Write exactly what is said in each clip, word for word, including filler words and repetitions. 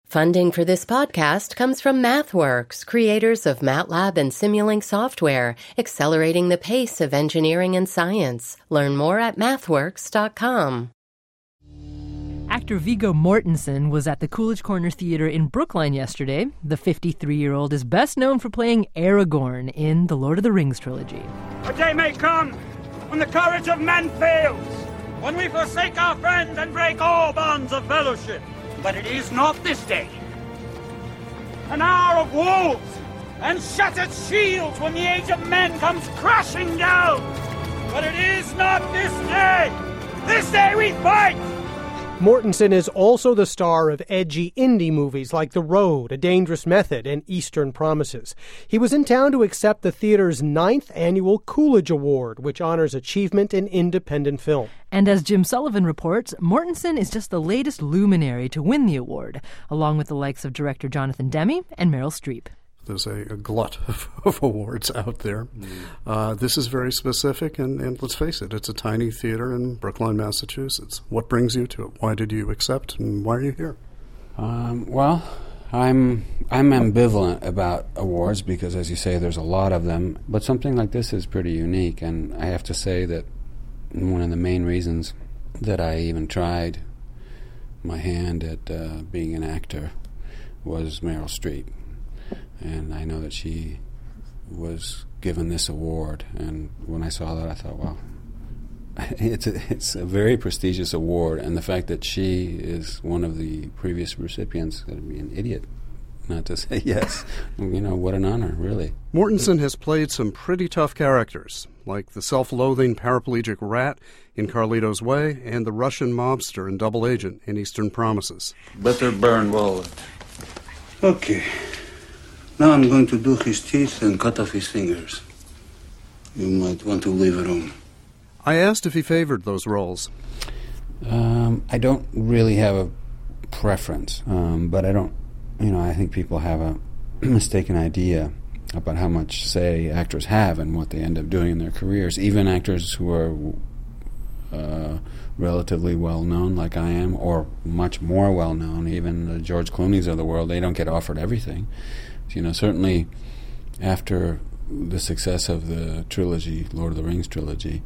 Funding for this podcast comes from MathWorks, creators of MATLAB and Simulink software, accelerating the pace of engineering and science. Learn more at mathworks dot com. Actor Viggo Mortensen was at the Coolidge Corner Theater in Brookline yesterday. The fifty-three-year-old is best known for playing Aragorn in the Lord of the Rings trilogy. A day may come when the courage of men fails, when we forsake our friends and break all bonds of fellowship. But it is not this day. An hour of wolves and shattered shields when the age of men comes crashing down. But it is not this day. This day we fight. Mortensen is also the star of edgy indie movies like The Road, A Dangerous Method, and Eastern Promises. He was in town to accept the theater's ninth annual Coolidge Award, which honors achievement in independent film. And as Jim Sullivan reports, Mortensen is just the latest luminary to win the award, along with the likes of director Jonathan Demme and Meryl Streep. There's a, a glut of, of awards out there. Mm. Uh, this is very specific, and, and let's face it, it's a tiny theater in Brookline, Massachusetts. What brings you to it? Why did you accept, and why are you here? Um, well, I'm I'm ambivalent about awards because, as you say, there's a lot of them. But something like this is pretty unique, and I have to say that one of the main reasons that I even tried my hand at uh, being an actor was Meryl Streep. And I know that she was given this award, and when I saw that, I thought, wow, it's a, it's a very prestigious award, and the fact that she is one of the previous recipients, I'd be an idiot not to say yes. You know, what an honor, really. Mortensen has played some pretty tough characters, like the self-loathing paraplegic rat in Carlito's Way and the Russian mobster and double agent in Eastern Promises. Better burn wallet. Okay. Now I'm going to do his teeth and cut off his fingers. You might want to leave a room. I asked if he favored those roles. Um, I don't really have a preference, um, but I don't, you know, I think people have a mistaken idea about how much say actors have and what they end up doing in their careers. Even actors who are uh, relatively well-known, like I am, or much more well-known, even the George Clooney's of the world, they don't get offered everything. You know, certainly after the success of the trilogy, Lord of the Rings trilogy,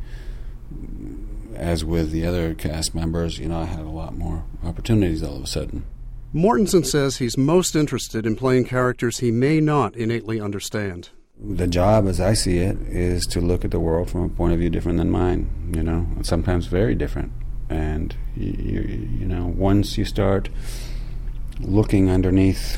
as with the other cast members, you know, I had a lot more opportunities all of a sudden. Mortensen says he's most interested in playing characters he may not innately understand. The job, as I see it, is to look at the world from a point of view different than mine, you know, and sometimes very different. And, you, you, you know, once you start looking underneath,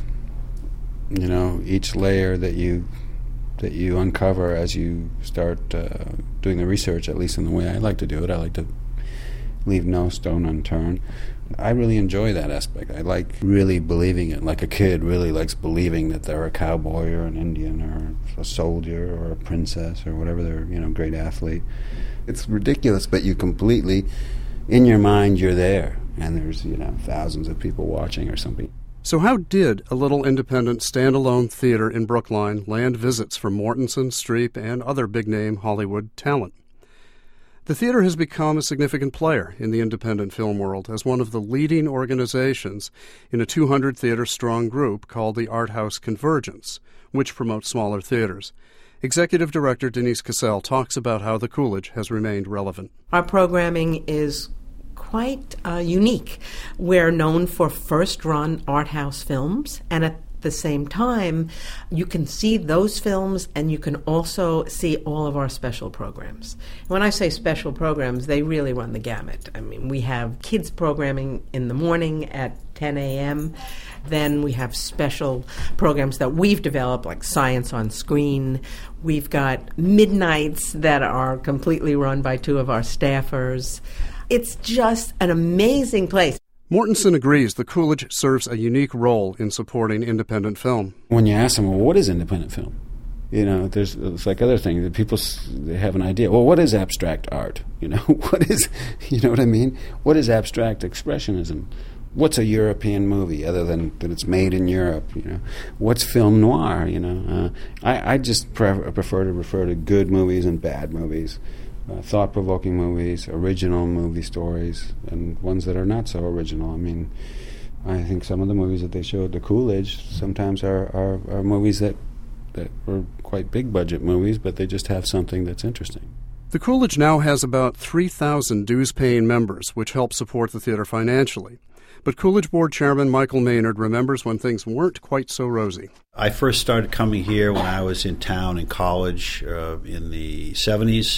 you know, each layer that you that you uncover as you start uh, doing the research, at least in the way I like to do it, I like to leave no stone unturned. I really enjoy that aspect. I like really believing it, like a kid really likes believing that they're a cowboy or an Indian or a soldier or a princess or whatever, they're, you know, great athlete. It's ridiculous, but you completely, in your mind, you're there, and there's, you know, thousands of people watching or something. So how did a little independent standalone theater in Brookline land visits from Mortensen, Streep, and other big-name Hollywood talent? The theater has become a significant player in the independent film world as one of the leading organizations in a two hundred theater strong group called the Art House Convergence, which promotes smaller theaters. Executive Director Denise Cassell talks about how the Coolidge has remained relevant. Our programming is quite uh, unique. We're known for first-run art house films, and at the same time, you can see those films and you can also see all of our special programs. When I say special programs, they really run the gamut. I mean, we have kids programming in the morning at ten a.m., then we have special programs that we've developed, like Science on Screen. We've got midnights that are completely run by two of our staffers. It's just an amazing place. Mortensen agrees the Coolidge serves a unique role in supporting independent film. When you ask them, well, what is independent film? You know, there's it's like other things that people they have an idea. Well, what is abstract art? You know, what is, you know what I mean? What is abstract expressionism? What's a European movie other than that it's made in Europe? You know, what's film noir? You know, uh, I I just pre- prefer to refer to good movies and bad movies. Uh, thought-provoking movies, original movie stories, and ones that are not so original. I mean, I think some of the movies that they show at the Coolidge sometimes are, are, are movies that, that were quite big budget movies, but they just have something that's interesting. The Coolidge now has about three thousand dues-paying members, which help support the theater financially. But Coolidge Board Chairman Michael Maynard remembers when things weren't quite so rosy. I first started coming here when I was in town in college uh, in the seventies,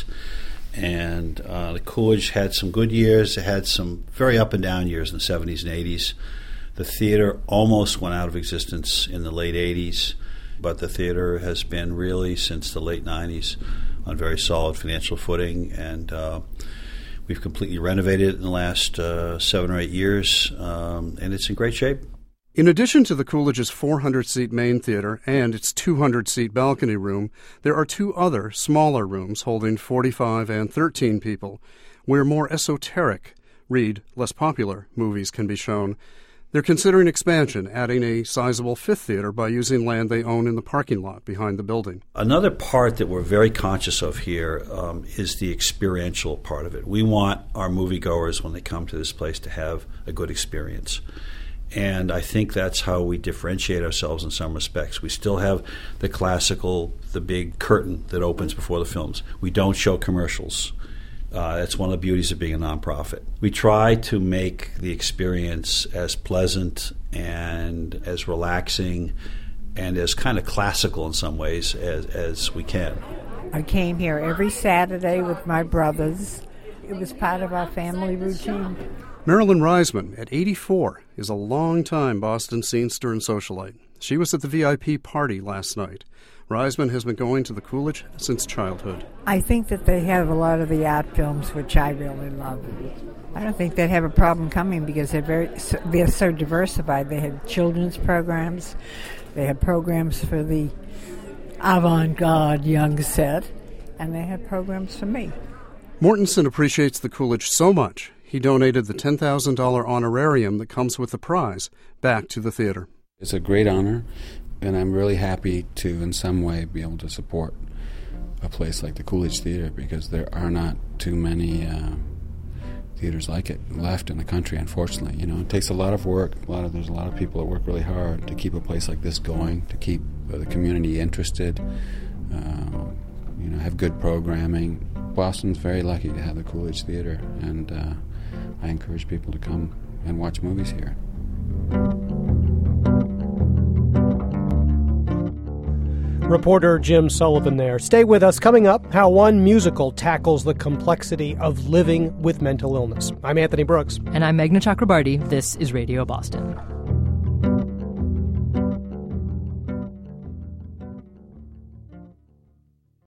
and uh, the Coolidge had some good years. It had some very up and down years in the seventies and eighties. The theater almost went out of existence in the late eighties, but the theater has been really, since the late nineties, on very solid financial footing, and uh, we've completely renovated it in the last uh, seven or eight years, um, and it's in great shape. In addition to the Coolidge's four hundred seat main theater and its two hundred seat balcony room, there are two other smaller rooms holding forty-five and thirteen people, where more esoteric, read less popular, movies can be shown. They're considering expansion, adding a sizable fifth theater by using land they own in the parking lot behind the building. Another part that we're very conscious of here um, is the experiential part of it. We want our moviegoers, when they come to this place, to have a good experience. And I think that's how we differentiate ourselves in some respects. We still have the classical, the big curtain that opens before the films. We don't show commercials. Uh, that's one of the beauties of being a nonprofit. We try to make the experience as pleasant and as relaxing and as kind of classical in some ways as, as we can. I came here every Saturday with my brothers. It was part of our family routine. Marilyn Reisman, at eighty-four, is a long-time Boston scenester and socialite. She was at the V I P party last night. Reisman has been going to the Coolidge since childhood. I think that they have a lot of the art films, which I really love. I don't think they'd have a problem coming because they're very they're so diversified. They have children's programs. They have programs for the avant-garde young set, and they have programs for me. Mortensen appreciates the Coolidge so much, he donated the ten thousand dollars honorarium that comes with the prize back to the theater. It's a great honor, and I'm really happy to, in some way, be able to support a place like the Coolidge Theater, because there are not too many uh, theaters like it left in the country, unfortunately. You know, it takes a lot of work. A lot of there's a lot of people that work really hard to keep a place like this going, to keep uh, the community interested, uh, you know, have good programming. Boston's very lucky to have the Coolidge Theater, and uh, I encourage people to come and watch movies here. Reporter Jim Sullivan there. Stay with us. Coming up, how one musical tackles the complexity of living with mental illness. I'm Anthony Brooks. And I'm Meghna Chakrabarty. This is Radio Boston.